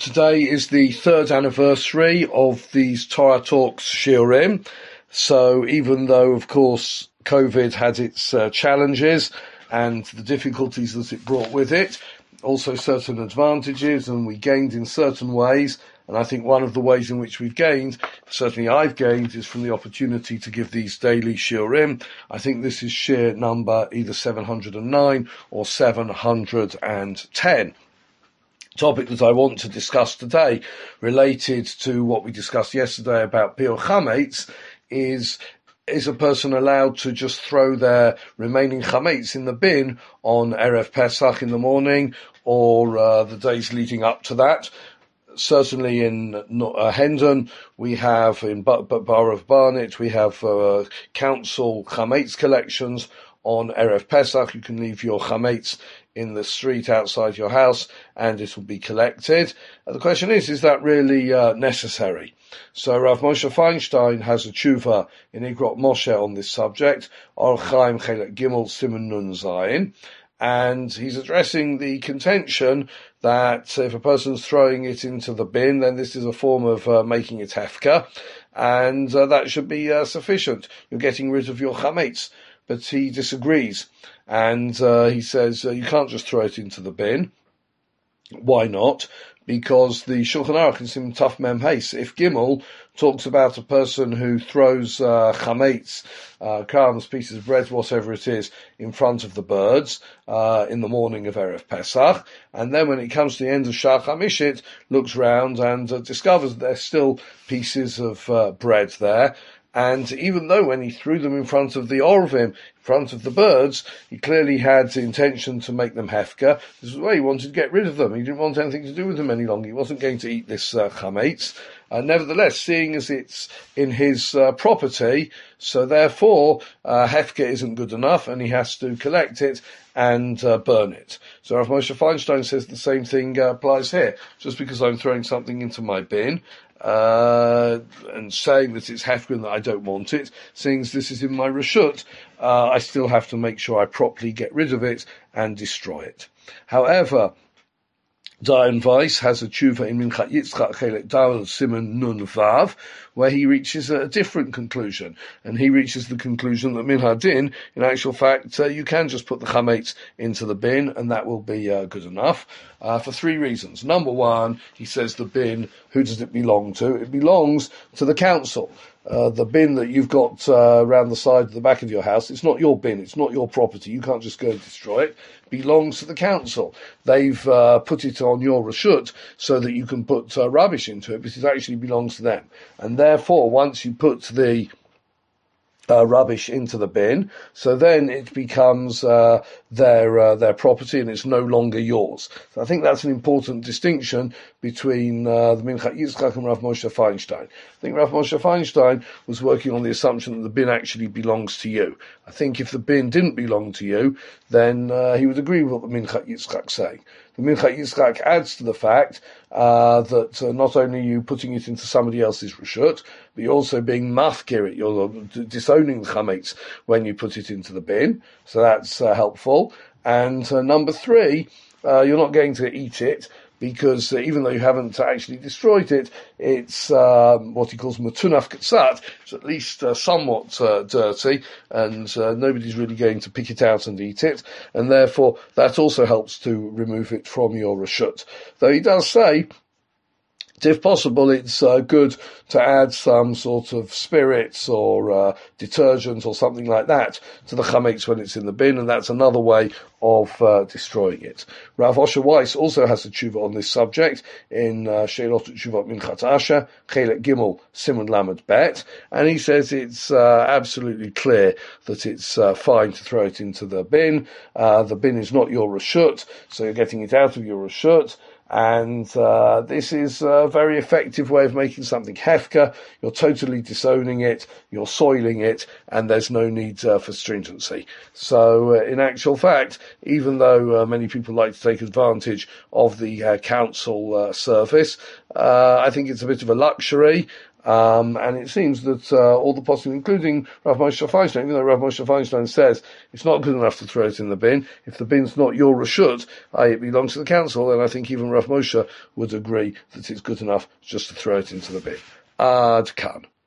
Today is the third anniversary of these Torah Talks Shiurim. So even though, of course, COVID had its challenges and the difficulties that it brought with it, also certain advantages, and we gained in certain ways. And I think one of the ways in which we've gained, certainly I've gained, is from the opportunity to give these daily shiurim. I think this is shir number either 709 or 710. Topic that I want to discuss today, related to what we discussed yesterday about Biur Chametz, is a person allowed to just throw their remaining chametz in the bin on Erev Pesach in the morning, or the days leading up to that? Certainly in Hendon, we have in Bar of Barnet, we have council chametz collections on Erev Pesach. You can leave your chametz in the street outside your house and it will be collected. The question is that really necessary? So Rav Moshe Feinstein has a tshuva in Igrot Moshe on this subject, Or Chaim Chelek Gimel Siman Nun Zayin, and he's addressing the contention that if a person's throwing it into the bin, then this is a form of making it hefker, and that should be sufficient. You're getting rid of your chametz. But he disagrees, and he says you can't just throw it into the bin. Why not? Because the Shulchan Aruch in Sim Taf Mem Heis, if Gimel talks about a person who throws chametz, crumbs, pieces of bread, whatever it is, in front of the birds in the morning of Erev Pesach, and then when it comes to the end of Shar Chamishit, looks round and discovers that there's still pieces of bread there. And even though when he threw them in front of the Orvim, in front of the birds, he clearly had the intention to make them hefker, this is why he wanted to get rid of them. He didn't want anything to do with them any longer. He wasn't going to eat this chametz. Nevertheless, seeing as it's in his property, so therefore hefker isn't good enough, and he has to collect it and burn it. So Rav Moshe Feinstein says the same thing applies here. Just because I'm throwing something into my bin, and saying that it's hefker and that I don't want it, seeing as this is in my reshut, I still have to make sure I properly get rid of it and destroy it. However, Dayan Weiss has a tshuva in Minchat Yitzchak Chelek Dal Siman Nun Vav, where he reaches a different conclusion, and he reaches the conclusion that Min Hadin, in actual fact, you can just put the chametz into the bin, and that will be good enough, for three reasons. Number one, he says the bin, who does it belong to? It belongs to the council. The bin that you've got around the side of the back of your house, it's not your bin, it's not your property, you can't just go and destroy it. It belongs to the council. They've put it on your reshut so that you can put rubbish into it, but it actually belongs to them. And therefore, once you put the rubbish into the bin, so then it becomes their property and it's no longer yours. So I think that's an important distinction between the Minchat Yitzchak and Rav Moshe Feinstein. I think Rav Moshe Feinstein was working on the assumption that the bin actually belongs to you. I think if the bin didn't belong to you, then he would agree with what the Minchat Yitzchak saying. The Minchat Yitzchak adds to the fact that not only are you putting it into somebody else's reshut, but you're also being mafkir it, you're disowning the chametz when you put it into the bin, so that's helpful. And number three, you're not going to eat it, because even though you haven't actually destroyed it, it's what he calls matunaf katsat, it's at least somewhat dirty, and nobody's really going to pick it out and eat it, and therefore that also helps to remove it from your reshut. Though he does say, if possible, it's good to add some sort of spirits or detergent or something like that to the chametz when it's in the bin, and that's another way of destroying it. Rav Osher Weiss also has a tshuva on this subject in Sheilot Tshuvot Minchat Asher, Chelek Gimel Siman Lamed Bet, and he says it's absolutely clear that it's fine to throw it into the bin. The bin is not your reshut, so you're getting it out of your reshut. And this is a very effective way of making something hefker. You're totally disowning it, you're soiling it, and there's no need for stringency. So in actual fact, even though many people like to take advantage of the council service, I think it's a bit of a luxury. And it seems that all the poskim, including Rav Moshe Feinstein, even though Rav Moshe Feinstein says it's not good enough to throw it in the bin, if the bin's not your reshut, it belongs to the council, then I think even Rav Moshe would agree that it's good enough just to throw it into the bin. Ad kan.